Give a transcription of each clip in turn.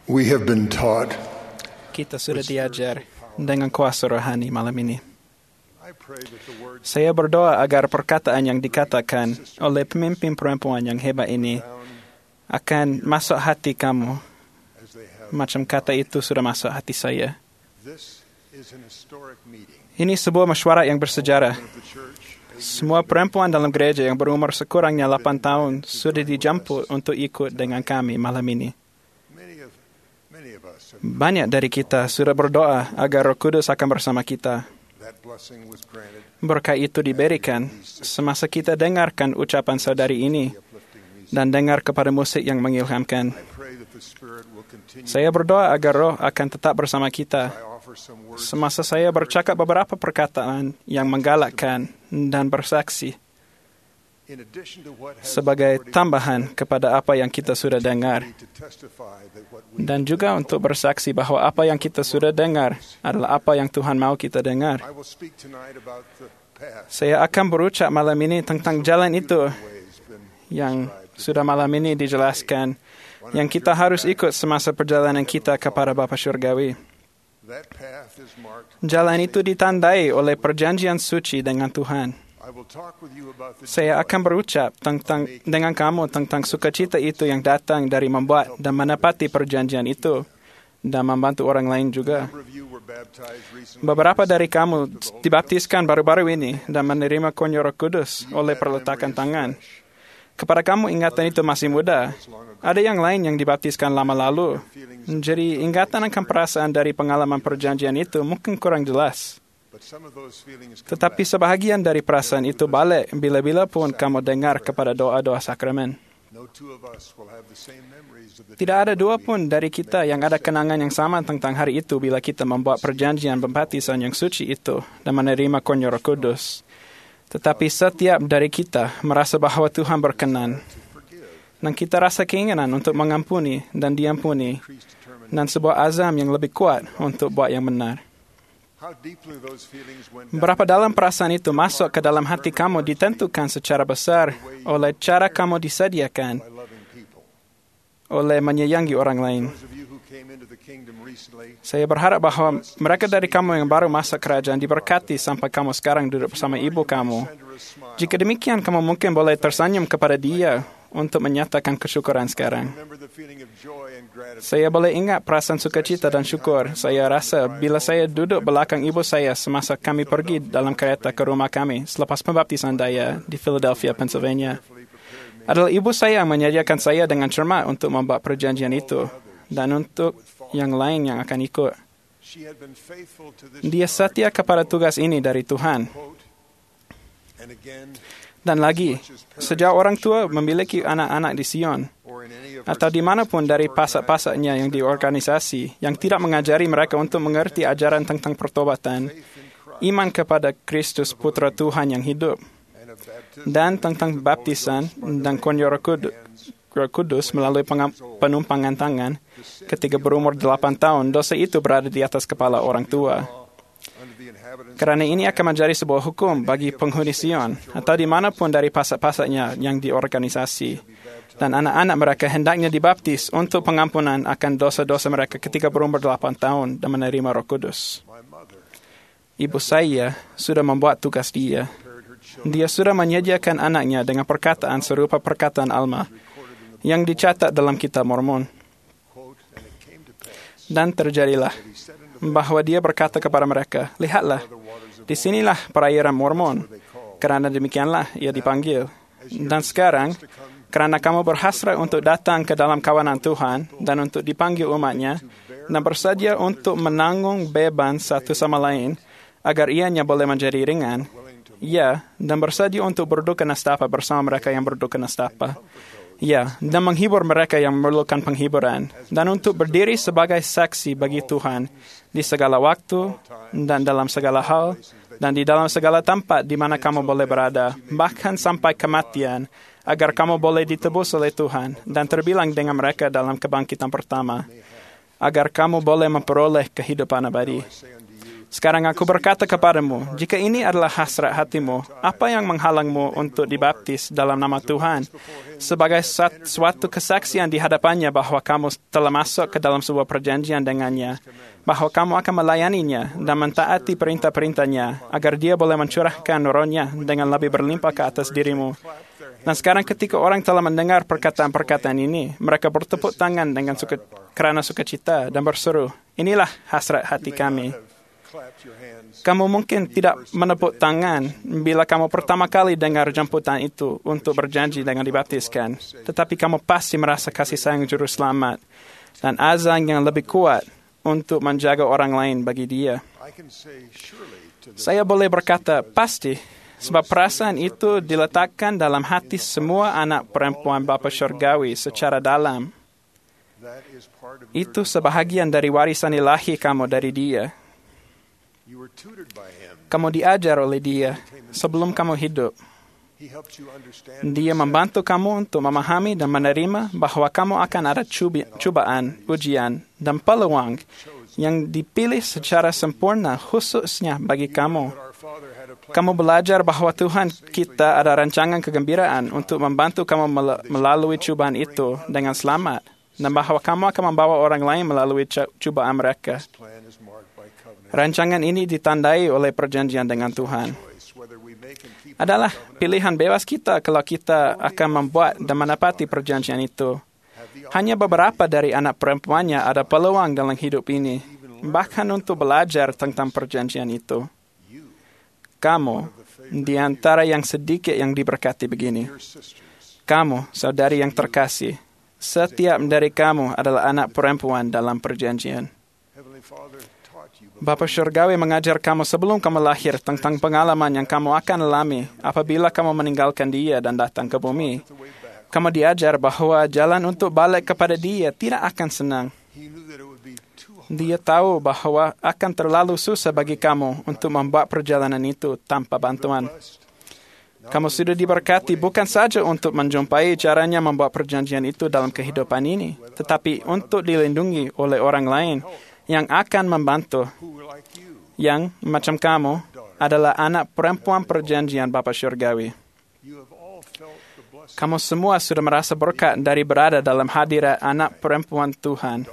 We have been taught. Kita sudah diajar dengan kuasa rohani malam ini. I pray that the words Saya berdoa agar perkataan yang dikatakan oleh pemimpin perempuan yang hebat ini akan masuk hati kamu, as they have. macam kata itu sudah masuk hati saya. This is an historic meeting Ini sebuah mesyuarat yang bersejarah. of the church. Semua perempuan dalam gereja yang berumur sekurangnya 8 tahun sudah dijemput untuk ikut dengan kami malam ini. Many of us have, Banyak dari kita sudah berdoa agar Roh Kudus akan bersama kita. that blessing was granted. Berkat itu diberikan semasa kita dengarkan ucapan saudari ini Uplifting music. dan dengar kepada musik yang mengilhamkan. I pray that the Spirit will continue. Saya berdoa agar Roh akan tetap bersama kita I offer some words semasa saya bercakap beberapa perkataan yang menggalakkan dan bersaksi in addition to what has sebagai already tambahan kepada apa yang kita sudah dengar, to testify that what we dan juga untuk bersaksi bahwa apa yang kita sudah dengar adalah apa yang Tuhan mau kita dengar. I will speak tonight about the past Saya akan berucap malam ini tentang jalan itu ways been yang sudah malam ini dijelaskan, yang kita harus ikut semasa perjalanan kita kepada Bapa Syurgawi. that path is marked. Jalan itu ditandai oleh perjanjian suci dengan Tuhan. I will talk with you about the Saya joy akan berucap dengan kamu tentang sukacita itu yang datang dari membuat dan menepati perjanjian itu dan membantu orang lain juga. number of you were baptized recently. Beberapa dari kamu dibaptiskan baru-baru ini dan menerima kurnia Roh Kudus oleh perletakan tangan. Kepada kamu ingatan itu masih muda. Ada yang lain yang dibaptiskan lama lalu. Jadi ingatan akan perasaan dari pengalaman perjanjian itu mungkin kurang jelas. But some of those feelings come Tetapi back. sebahagian dari perasaan itu balik bila-bila pun kamu dengar kepada doa-doa sakramen. No two of us will have the same memories of the Tidak ada dua pun dari kita yang ada kenangan yang sama tentang hari itu bila kita membuat perjanjian pembaptisan yang suci itu dan menerima kurnia Roh Kudus. Tetapi setiap dari kita merasa bahwa Tuhan berkenan dan kita rasa keinginan untuk mengampuni dan diampuni priest determined. dan sebuah azam yang lebih kuat untuk buat yang benar. How deeply those feelings went down Berapa dalam perasaan itu masuk ke dalam hati kamu ditentukan secara besar oleh cara kamu disediakan by loving people. oleh menyayangi orang lain. Those of you who came into the kingdom recently, Saya berharap bahwa mereka dari kamu yang baru masuk kerajaan diberkati sampai kamu sekarang duduk bersama ibu kamu. send her a smile. Jika demikian, kamu mungkin boleh tersenyum kepada dia untuk menyatakan kesyukuran sekarang. Remember the feeling of joy and gratitude. Saya boleh ingat perasaan sukacita dan syukur. Saya rasa bila saya duduk belakang ibu saya semasa kami pergi dalam kereta ke rumah kami selepas pembaptisan daya di Philadelphia, Pennsylvania. Adalah ibu saya yang menyediakan saya dengan cermat untuk membuat perjanjian itu dan untuk yang lain yang akan ikut. She had been faithful to this Dia setia kepada tugas ini dari Tuhan. quote. And again, Dan lagi, sejak orang tua memiliki anak-anak di Sion, or in any of atau dimanapun dari pasak-pasaknya yang diorganisasi, yang tidak mengajari mereka untuk mengerti ajaran tentang pertobatan, iman kepada Kristus Putra Tuhan yang hidup, and of baptism, dan tentang baptisan dan kurnia Roh Kudus melalui penumpangan tangan, ketika berumur 8 tahun, dosa itu berada di atas kepala orang tua. under the inhabitants Kerana ini akan menjadi sebuah hukum bagi penghuni Sion atau dimanapun dari pasak-pasaknya yang diorganisasi. Dan anak-anak mereka hendaknya dibaptis untuk pengampunan akan dosa-dosa mereka ketika berumur 8 tahun dan menerima Roh Kudus. my mother Ibu saya sudah membuat tugas dia. prepared her children Dia sudah menyediakan anaknya dengan perkataan serupa perkataan Alma yang dicatat dalam kitab Mormon. quote, and it came to pass he Dan terjadilah said unto bahwa dia berkata kepada mereka, "Lihatlah, the waters of disinilah perairan Mormon." they call Kerana demikianlah ia dipanggil. Dan sekarang, kerana kamu berhasrat untuk datang ke dalam kawanan Tuhan dan untuk dipanggil umatnya dan bersedia untuk menanggung beban satu sama lain agar ianya boleh menjadi ringan, ya, dan bersedia untuk berduka nestapa bersama mereka yang berduka nestapa, ya, dan menghibur mereka yang memerlukan penghiburan, dan untuk berdiri sebagai saksi bagi Tuhan di segala waktu dan dalam segala hal dan di dalam segala tempat di mana kamu boleh berada, bahkan sampai kematian, agar kamu boleh ditebus oleh Tuhan dan terbilang dengan mereka dalam kebangkitan pertama, agar kamu boleh memperoleh kehidupan abadi. say unto you, Sekarang aku berkata kepadamu, jika ini adalah hasrat hatimu, apa yang menghalangmu untuk dibaptis dalam nama Tuhan? Sebagai suatu kesaksian di hadapannya bahwa kamu telah masuk ke dalam sebuah perjanjian dengannya, bahwa kamu akan melayaninya dan mentaati perintah-perintahnya, agar dia boleh mencurahkan rohnya dengan lebih berlimpah ke atas dirimu. Dan sekarang ketika orang telah mendengar perkataan-perkataan ini, mereka bertepuk tangan dengan karena sukacita dan berseru, inilah hasrat hati kami. Kamu mungkin tidak menepuk tangan bila kamu pertama kali dengar jemputan itu untuk berjanji dengan dibaptiskan. Tetapi kamu pasti merasa kasih sayang Juru Selamat dan azan yang lebih kuat untuk menjaga orang lain bagi dia. Saya boleh berkata pasti, sebab perasaan itu diletakkan dalam hati semua anak perempuan Bapa Syurgawi secara dalam. Itu sebahagian dari warisan ilahi kamu dari Dia. Kamu diajar oleh Dia sebelum kamu hidup. Dia membantu kamu untuk memahami dan menerima bahwa kamu akan ada cobaan, ujian, dan peluang yang dipilih secara sempurna khususnya bagi kamu. Kamu belajar bahwa Tuhan kita ada rancangan kegembiraan untuk membantu kamu melalui cobaan itu dengan selamat, dan bahwa kamu akan membawa orang lain melalui cobaan mereka. Rancangan ini ditandai oleh perjanjian dengan Tuhan. Adalah pilihan bebas kita kalau kita akan membuat dan menepati perjanjian itu. Hanya beberapa dari anak perempuannya ada peluang dalam hidup ini, bahkan untuk belajar tentang perjanjian itu. Kamu, di antara yang sedikit yang diberkati begini. Kamu, saudari yang terkasih, setiap dari kamu adalah anak perempuan dalam perjanjian. Bapa Syurgawi mengajar kamu sebelum kamu lahir tentang pengalaman yang kamu akan alami apabila kamu meninggalkan Dia dan datang ke bumi. Kamu diajar bahwa jalan untuk balik kepada Dia tidak akan senang. Dia tahu bahwa akan terlalu susah bagi kamu untuk membuat perjalanan itu tanpa bantuan. Kamu sudah diberkati bukan saja untuk menjumpai caranya membuat perjanjian itu dalam kehidupan ini, tetapi untuk dilindungi oleh orang lain yang akan membantu, yang macam kamu adalah anak perempuan perjanjian Bapa Syurgawi. Kamu semua sudah merasa berkat dari berada dalam hadirat anak perempuan Tuhan,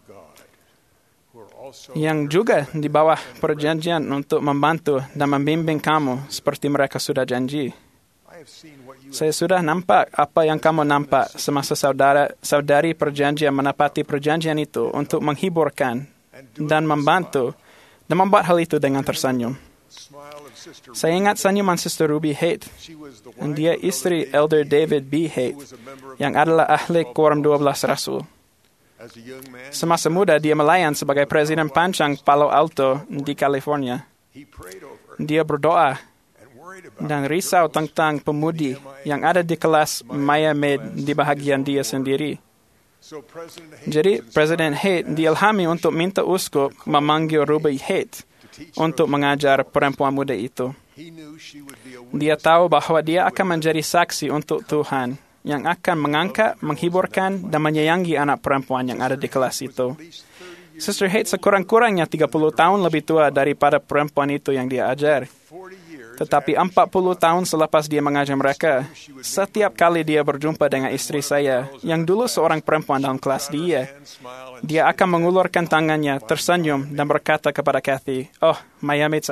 yang juga di bawah perjanjian untuk membantu dan membimbing kamu seperti mereka sudah janji. Saya sudah nampak apa yang kamu nampak semasa saudari perjanjian menepati perjanjian itu untuk menghiburkan dan membantu dan membuat hal itu dengan tersenyum. Saya ingat senyuman Sister Ruby Haight. Dia istri Elder David B. Haight yang adalah ahli Quorum 12 Rasul. Semasa muda dia melayan sebagai Presiden Pancang Palo Alto di California. Dia berdoa dan risau tentang pemudi yang ada di kelas Maya Med di bahagian dia sendiri. Jadi Presiden Haight diilhami untuk minta uskup memanggil Ruby Haight untuk mengajar perempuan muda itu. Dia tahu bahwa dia akan menjadi saksi untuk Tuhan yang akan mengangkat, menghiburkan, dan menyayangi anak perempuan yang ada di kelas itu. Sister Haight sekurang-kurangnya 30 tahun lebih tua daripada perempuan itu yang dia ajar. Tetapi 40 tahun selepas dia mengajar mereka, setiap kali dia berjumpa dengan istri saya, yang dulu seorang perempuan dalam kelas dia akan mengulurkan tangannya, tersenyum, dan berkata kepada Kathy, "Oh, Mayamit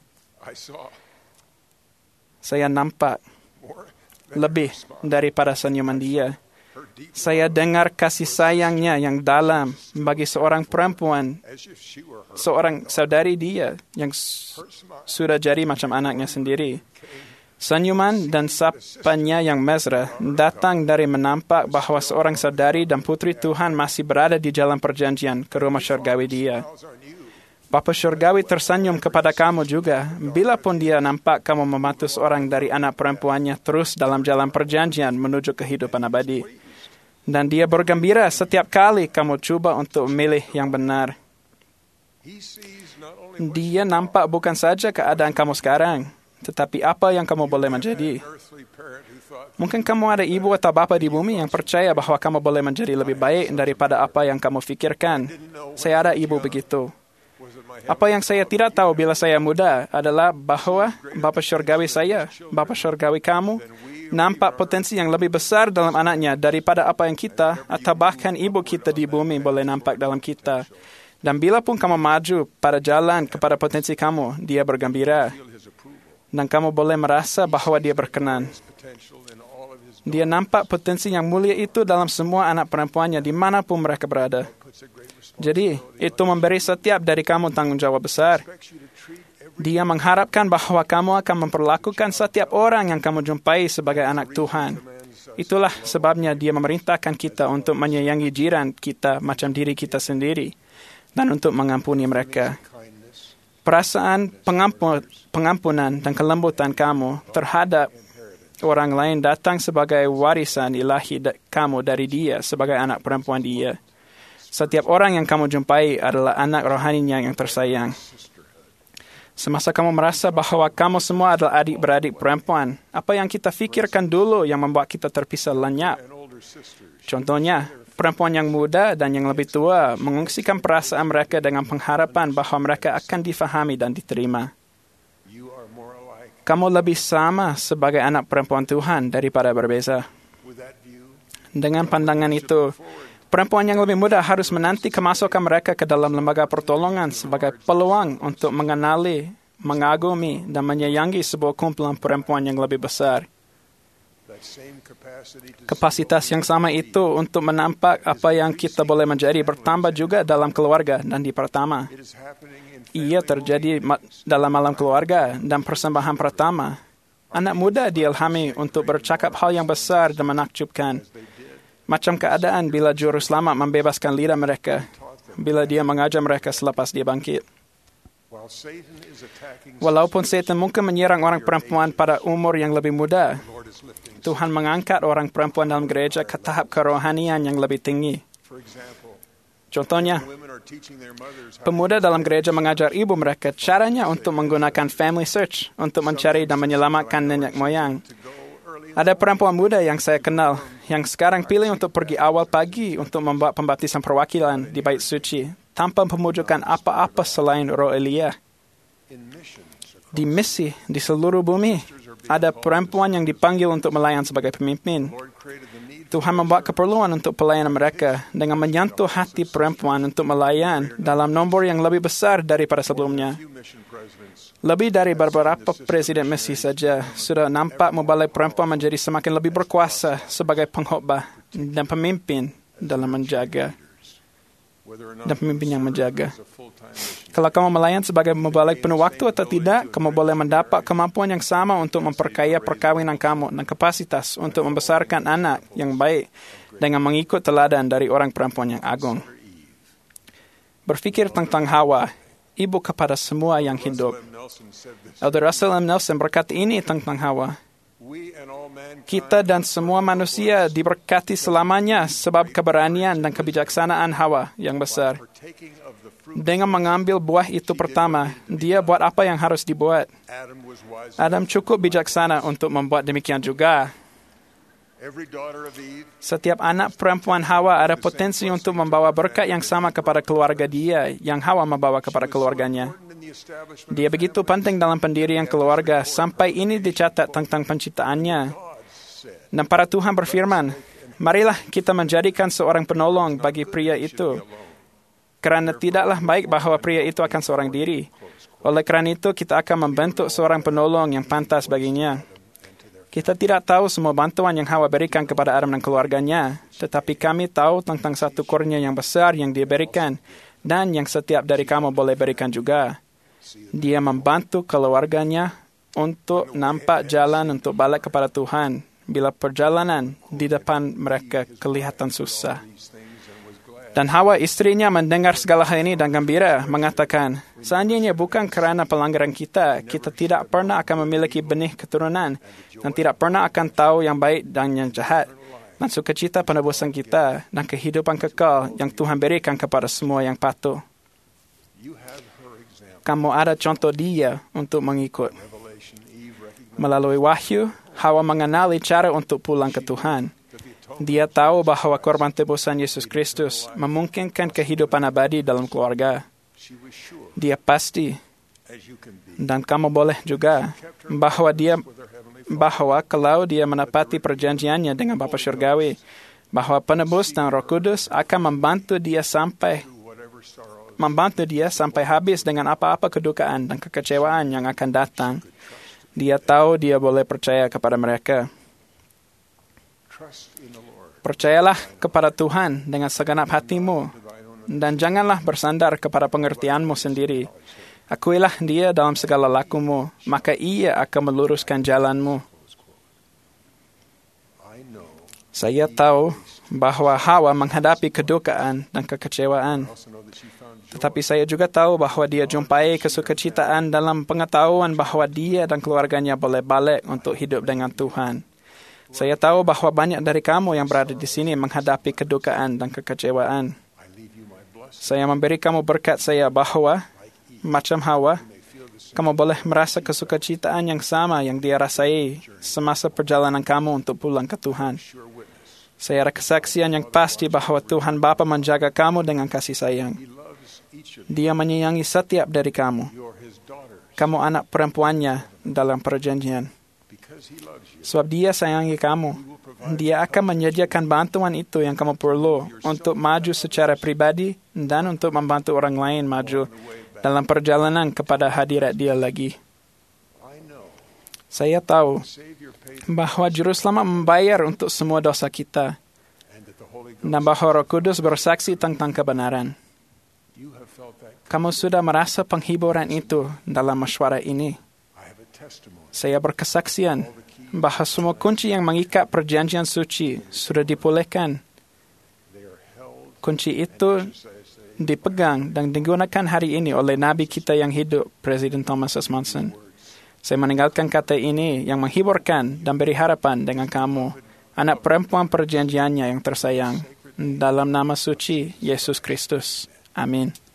saya nampak lebih daripada senyuman dia. Saya dengar kasih sayangnya yang dalam bagi seorang perempuan, seorang saudari dia yang sudah jadi macam anaknya sendiri. Senyuman dan sapanya yang mesra datang dari menampak bahwa seorang saudari dan putri Tuhan masih berada di jalan perjanjian ke rumah syurgawi dia. Bapa Syurgawi tersenyum kepada kamu juga, bila pun dia nampak kamu membantu seorang dari anak perempuannya terus dalam jalan perjanjian menuju kehidupan abadi. Dan dia bergembira setiap kali kamu coba untuk memilih yang benar. Dia nampak bukan saja keadaan kamu sekarang, tetapi apa yang kamu boleh menjadi. Mungkin kamu ada ibu atau bapa di bumi yang percaya bahwa kamu boleh menjadi lebih baik daripada apa yang kamu fikirkan. Saya ada ibu begitu. Apa yang saya tidak tahu bila saya muda adalah bahwa Bapa Syurgawi saya, Bapa Syurgawi kamu, nampak potensi yang lebih besar dalam anaknya daripada apa yang kita atau bahkan ibu kita di bumi boleh nampak dalam kita. Dan bila pun kamu maju pada jalan kepada potensi kamu, dia bergembira. Dan kamu boleh merasa bahwa dia berkenan. Dia nampak potensi yang mulia itu dalam semua anak perempuannya dimanapun mereka berada. Jadi, itu memberi setiap dari kamu tanggung jawab besar. Dia mengharapkan bahwa kamu akan memperlakukan setiap orang yang kamu jumpai sebagai anak Tuhan. Itulah sebabnya dia memerintahkan kita untuk menyayangi jiran kita macam diri kita sendiri dan untuk mengampuni mereka. Perasaan pengampunan dan kelembutan kamu terhadap orang lain datang sebagai warisan ilahi kamu dari dia sebagai anak perempuan dia. Setiap orang yang kamu jumpai adalah anak rohaninya yang tersayang. Semasa kamu merasa bahwa kamu semua adalah adik-beradik perempuan, apa yang kita fikirkan dulu yang membuat kita terpisah lenyap? Contohnya, perempuan yang muda dan yang lebih tua mengungsikan perasaan mereka dengan pengharapan bahwa mereka akan difahami dan diterima. Kamu lebih sama sebagai anak perempuan Tuhan daripada berbeza. Dengan pandangan itu, perempuan yang lebih muda harus menanti kemasukan mereka ke dalam lembaga pertolongan sebagai peluang untuk mengenali, mengagumi, dan menyayangi sebuah kumpulan perempuan yang lebih besar. Kapasitas yang sama itu untuk menampak apa yang kita boleh menjadi bertambah juga dalam keluarga dan di pertama. Ia terjadi dalam malam keluarga dan persembahan pertama. Anak muda diilhami untuk bercakap hal yang besar dan menakjubkan. Macam keadaan bila juru selamat membebaskan lidah mereka, bila dia mengajar mereka selepas dia bangkit. Walaupun Satan mungkin menyerang orang perempuan pada umur yang lebih muda, Tuhan mengangkat orang perempuan dalam gereja ke tahap kerohanian yang lebih tinggi. Contohnya, pemuda dalam gereja mengajar ibu mereka caranya untuk menggunakan family search untuk mencari dan menyelamatkan nenek moyang. Ada perempuan muda yang saya kenal yang sekarang pilih untuk pergi awal pagi untuk membuat pembaptisan perwakilan di Bait Suci tanpa pemujukan apa-apa selain roh Elia. Di misi di seluruh bumi, ada perempuan yang dipanggil untuk melayan sebagai pemimpin. Tuhan membuat keperluan untuk pelayanan mereka dengan menyentuh hati perempuan untuk melayan dalam nombor yang lebih besar daripada sebelumnya. Lebih dari beberapa presiden misi saja sudah nampak membalai perempuan menjadi semakin lebih berkuasa sebagai pengkhotbah dan pemimpin dalam menjaga dan pemimpin yang menjaga. Kalau kamu melayan sebagai membalai penuh waktu atau tidak, kamu boleh mendapat kemampuan yang sama untuk memperkaya perkawinan kamu dan kapasitas untuk membesarkan anak yang baik dengan mengikut teladan dari orang perempuan yang agung. Berfikir tentang Hawa, ibu kepada semua yang hidup. Elder Russell M. Nelson berkata ini tentang Hawa. Kita dan semua manusia diberkati selamanya sebab keberanian dan kebijaksanaan Hawa yang besar. Dengan mengambil buah itu pertama, dia buat apa yang harus dibuat. Adam cukup bijaksana untuk membuat demikian juga. Setiap anak perempuan Hawa ada potensi untuk membawa berkat yang sama kepada keluarga dia yang Hawa membawa kepada keluarganya. Dia begitu penting dalam pendirian keluarga sampai ini dicatat tentang penciptaannya. Dan para Tuhan berfirman, marilah kita menjadikan seorang penolong bagi pria itu. Kerana tidaklah baik bahawa pria itu akan seorang diri. Oleh kerana itu, kita akan membentuk seorang penolong yang pantas baginya. Kita tidak tahu semua bantuan yang Hawa berikan kepada Adam dan keluarganya, tetapi kami tahu tentang satu kurnia yang besar yang dia berikan dan yang setiap dari kamu boleh berikan juga. Dia membantu keluarganya untuk nampak jalan untuk balik kepada Tuhan bila perjalanan di depan mereka kelihatan susah. Dan Hawa istrinya mendengar segala hal ini dan gembira, mengatakan, seandainya bukan kerana pelanggaran kita, kita tidak pernah akan memiliki benih keturunan dan tidak pernah akan tahu yang baik dan yang jahat. Dan sukacita penebusan kita dan kehidupan kekal yang Tuhan berikan kepada semua yang patuh. Kamu ada contoh dia untuk mengikut. Melalui wahyu, Hawa mengenali cara untuk pulang ke Tuhan. Dia tahu bahawa korban tebusan Yesus Kristus memungkinkan kehidupan abadi dalam keluarga. She was sure, Dia pasti, as you can be, dan kamu boleh juga, bahwa kalau dia menepati perjanjiannya dengan Bapa Surgawi, bahwa penebus dan Roh Kudus akan membantu dia sampai habis dengan apa-apa kedukaan dan kekecewaan yang akan datang. Dia tahu dia boleh percaya kepada mereka. trust in the Lord. Percayalah kepada Tuhan dengan segenap hatimu, dan janganlah bersandar kepada pengertianmu sendiri. Akuilah Dia dalam segala lakumu, maka Ia akan meluruskan jalanmu. I know. Saya tahu bahwa Hawa menghadapi kedukaan dan kekecewaan. Also know that she found joy. Tetapi saya juga tahu bahwa dia jumpai kesukacitaan dalam pengetahuan bahwa dia dan keluarganya boleh balik untuk hidup dengan Tuhan. Saya tahu bahwa banyak dari kamu yang berada di sini menghadapi kedukaan dan kekecewaan. I leave you my blessing. Saya memberi kamu berkat saya bahwa, macam Hawa, kamu boleh merasa kesukacitaan yang sama yang dia rasai semasa perjalanan kamu untuk pulang ke Tuhan. Sure witness. Saya ada kesaksian yang pasti bahwa Tuhan Bapa menjaga kamu dengan kasih sayang. He loves each of Dia menyayangi setiap dari kamu. you. You're his daughters. Kamu anak perempuannya dalam perjanjian. Because he loves you, Sebab dia sayangi kamu, dia akan menyediakan bantuan itu yang kamu perlu untuk maju secara pribadi dan untuk membantu orang lain maju dalam perjalanan kepada hadirat dia lagi. I know Saya tahu Savior paid bahwa Juru Selamat membayar untuk semua dosa kita, and that the Holy Ghost. dan bahwa Roh Kudus bersaksi tentang kebenaran. You have felt that. Kamu sudah merasa penghiburan itu dalam mesyuarat ini. I have a testimony. Saya berkesaksian bahwa semua kunci yang mengikat perjanjian suci sudah dipulihkan. They are held Kunci itu exercised dipegang dan digunakan hari ini oleh Nabi kita yang hidup, Presiden Thomas S. Monson. Saya meninggalkan kata ini yang menghiburkan dan beri harapan dengan kamu, anak perempuan perjanjiannya yang tersayang, dalam nama suci Yesus Kristus. Amin.